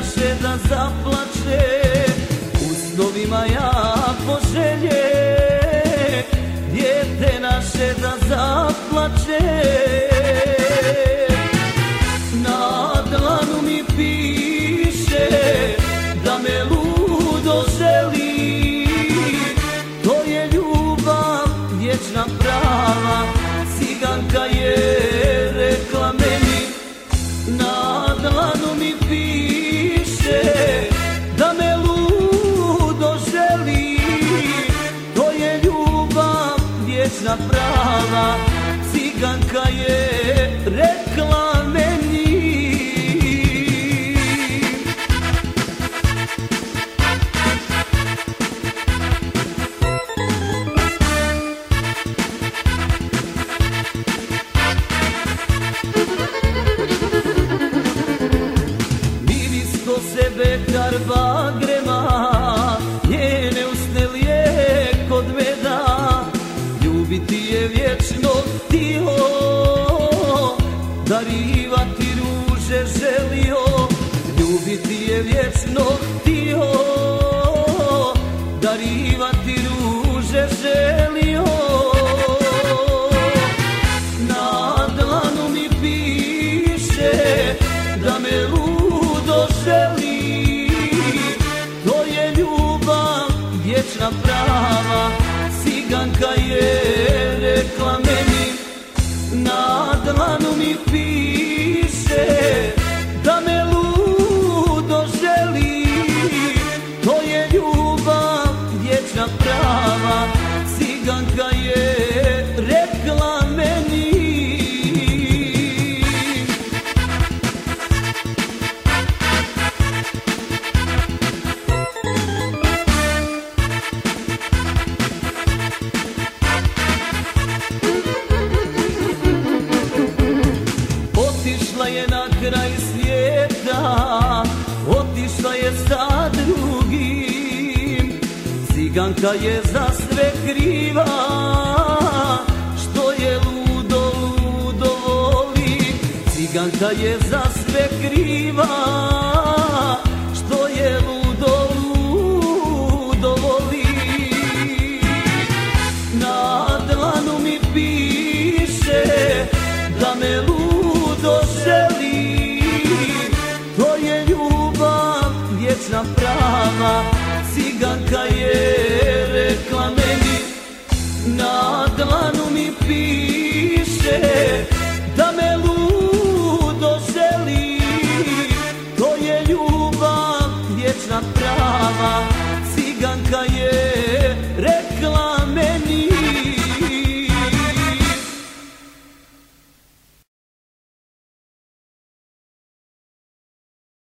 naše da zaplače, u snovima ja poželje, dijete naše da zaplače. Na dlanu mi piše da me ludo želi, to je ljubav vječna prava, ciganka je rekla meni. Na dlanu mi piše da me ludo želi, to je ljubav vječna prava, ciganka je rekla meni. Bekar bagrema, njene usne lijek od meda, ljubiti je vječno tiho, darivati ruže želio, ljubiti je vječno tiho, darivati ruže želio. Na dlanu mi piše da me ludo želi, vječna prava, ciganka je rekla meni. Na dlanu mi piše da me ludo želi, to je ljubav vječna prava, ciganka je rekla meni. Otišla je na kraj svijeta, otišla je sa drugim, ciganka je za sve kriva, što je ludo, ludo voli. Ciganka je za sve kriva, što je ludo, ludo voli. Na dlanu mi piše da me ludo želi, to je ljubav vječna prava, ciganka je rekla meni. Na dlanu mi piše da me ludo želi, to je ljubav vječna prava, ciganka je